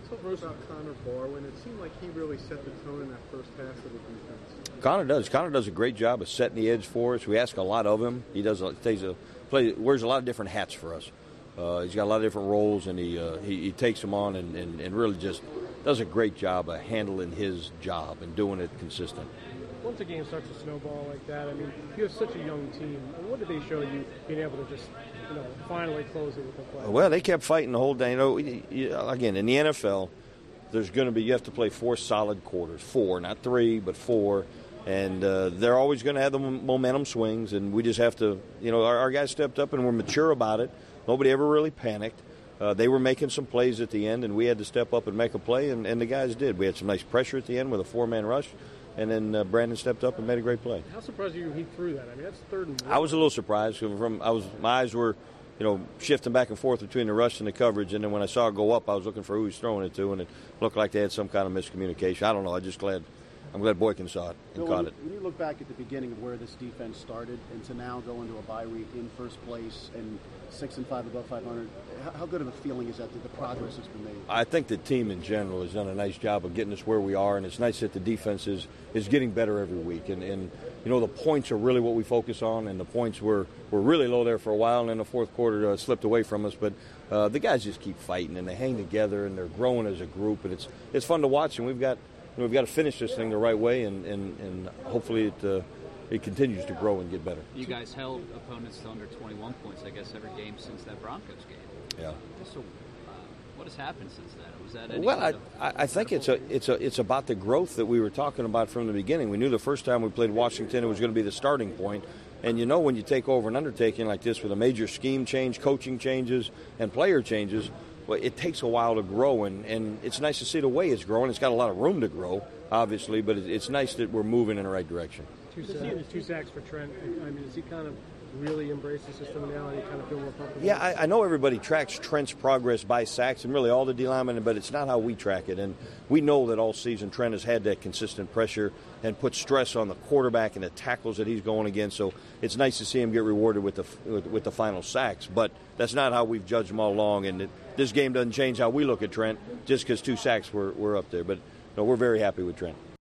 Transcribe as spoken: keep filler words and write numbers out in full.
Talk about Connor Barwin. It seemed like he really set the tone in that first half of the defense. Connor does. Connor does a great job of setting the edge for us. We ask a lot of him. He does. Takes a play. Wears a lot of different hats for us. Uh, he's got a lot of different roles, and he uh, he, he takes them on and, and, and really just does a great job of handling his job and doing it consistent. Once a game starts to snowball like that, I mean, you have such a young team. What did they show you being able to just, you know, finally close it with the play? Well, they kept fighting the whole day. You know, you, again, in the N F L, there's going to be, you have to play four solid quarters. Four, not three, but four. And uh, they're always going to have the momentum swings, and we just have to, you know, our, our guys stepped up and were mature about it. Nobody ever really panicked. Uh, they were making some plays at the end, and we had to step up and make a play, and, and the guys did. We had some nice pressure at the end with a four-man rush. And then uh, Brandon stepped up and made a great play. How surprised are you he threw that? I mean, that's third and one. I was a little surprised. From I was my eyes were, you know, shifting back and forth between the rush and the coverage. And then when I saw it go up, I was looking for who he was throwing it to, and it looked like they had some kind of miscommunication. I don't know. I'm just glad. I'm glad Boykin saw it and Bill, caught when, it. When you look back at the beginning of where this defense started and to now go into a bye week in first place and six and five above five hundred, how good of a feeling is that that the progress has been made? I think the team in general has done a nice job of getting us where we are, and it's nice that the defense is, is getting better every week. And, and, you know, the points are really what we focus on, and the points were, were really low there for a while, and then the fourth quarter uh, slipped away from us. But uh, the guys just keep fighting, and they hang together, and they're growing as a group, and it's it's fun to watch. And we've got you know, we've got to finish this thing the right way, and, and, and hopefully it uh, it continues to grow and get better. You guys held opponents to under twenty-one points, I guess, every game since that Broncos game. Yeah. So, uh, what has happened since then? Was that any well? kind I, of I think it's a it's a it's about the growth that we were talking about from the beginning. We knew the first time we played Washington it was going to be the starting point, and you know when you take over an undertaking like this with a major scheme change, coaching changes, and player changes. Well, it takes a while to grow, and, and it's nice to see the way it's growing. It's got a lot of room to grow, obviously, but it, it's nice that we're moving in the right direction. Two sacks, two sacks for Trent. I mean, does he kind of really embrace the system now and you kind of feel more comfortable? Yeah, I, I know everybody tracks Trent's progress by sacks, and really all the D linemen, but it's not how we track it. And we know that all season Trent has had that consistent pressure and put stress on the quarterback and the tackles that he's going against. So it's nice to see him get rewarded with the with, with the final sacks. But that's not how we've judged him all along. And it, this game doesn't change how we look at Trent just because two sacks were, were up there. But no, we're very happy with Trent.